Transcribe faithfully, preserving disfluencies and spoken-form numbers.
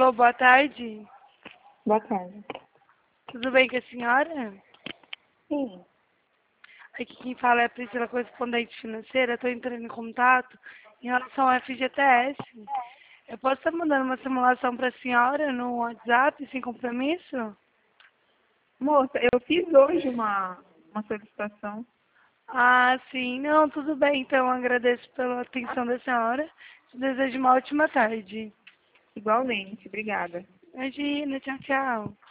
Alô, boa tarde. Boa tarde. Tudo bem com a senhora? Sim. Aqui quem fala é a Priscila, correspondente financeira. Estou entrando em contato em relação ao F G T S. Eu posso estar mandando uma simulação para a senhora no WhatsApp, sem compromisso? Moça, eu fiz hoje uma, uma solicitação. Ah, sim. Não, tudo bem. Então, agradeço pela atenção da senhora. Te desejo uma ótima tarde. Igualmente, obrigada. Imagina, tchau, tchau.